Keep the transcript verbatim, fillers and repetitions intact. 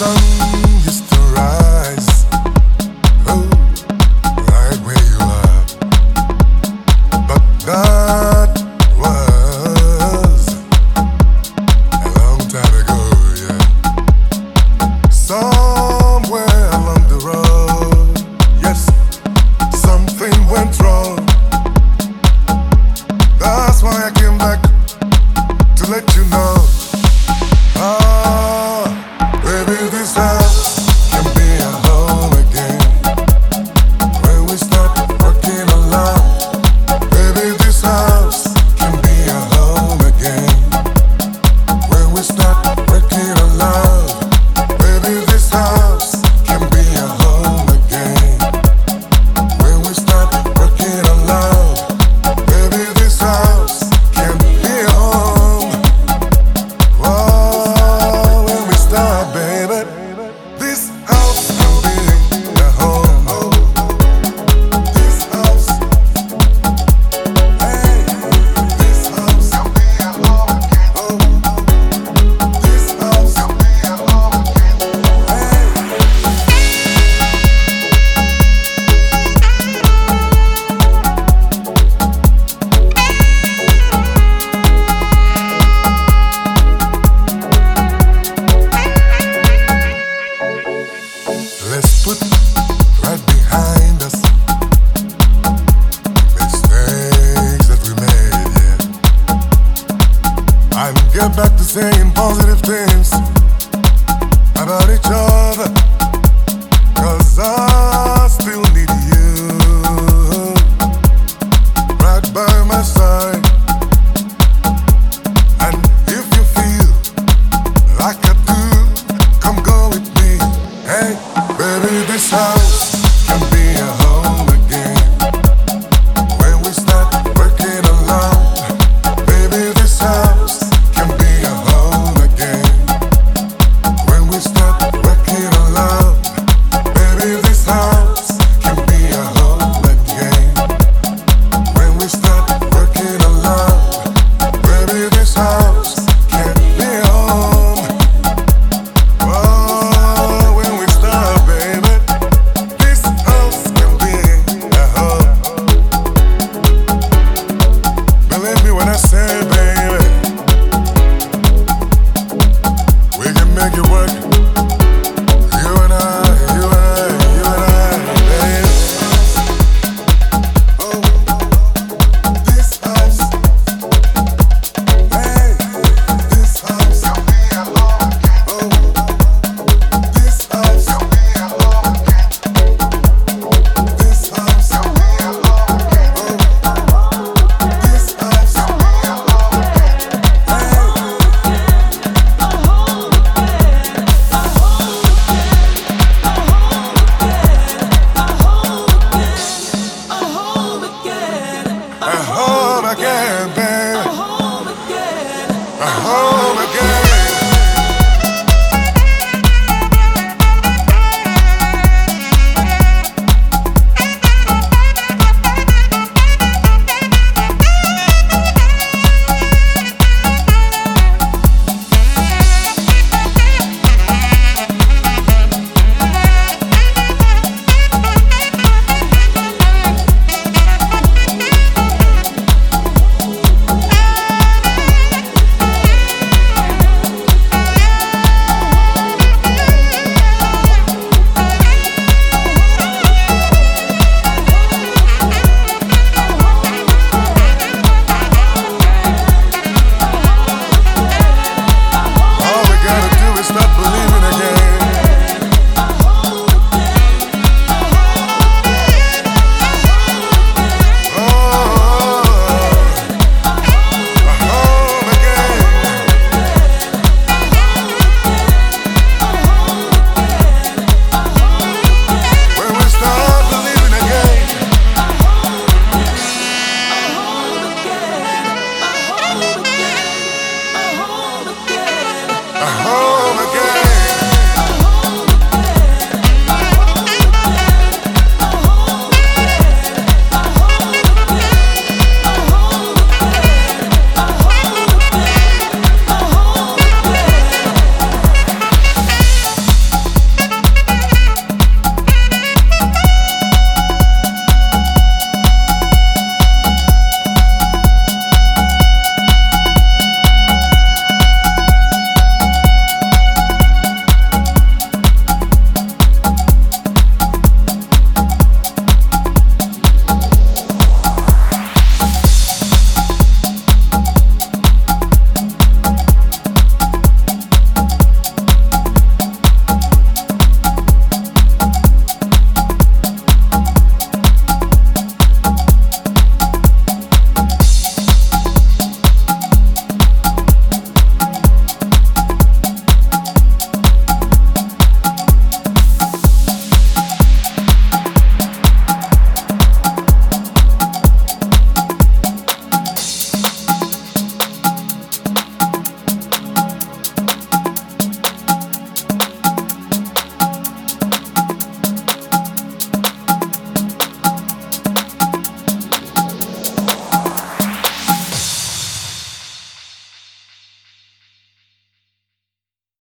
sun used to rise, oh, right where you are. But that was a long time ago, yeah. Somewhere along the road, yes, something went wrong. That's why I came back to let you know. Ah, baby, this house can be a home again when we start working alone. Baby, this house can be a home again when we start working alone. Baby, this house can be a home again when we start working alone. Baby, this house can be a home. Whoa, when we start, baby, this house can be a home. Oh, this house, hey, this house can be a home again. Oh, this house can be a home again. Hey. Let's put right behind us mistakes that we made, yeah. And get back to saying positive things about each other, 'cause I still need you right by my side. And if you feel like I do, come go with me. Hey, baby, this house can be a home again when we start working alone. Baby, this house can be a home again when we start working alone. Baby, this house can be a home again when we start working alone. Baby, this house can be a home. Oh, when we start, baby, this house can be a home. Believe me when I say, baby, we can make it work. You and I, you and I, you and I, baby. Oh, this house, hey, this house can be a home again. Oh, this house can be a home again. This house can be a home again. Oh, this house can be a home again. Hey. A home again, baby. A home again. All we gotta do is not believe.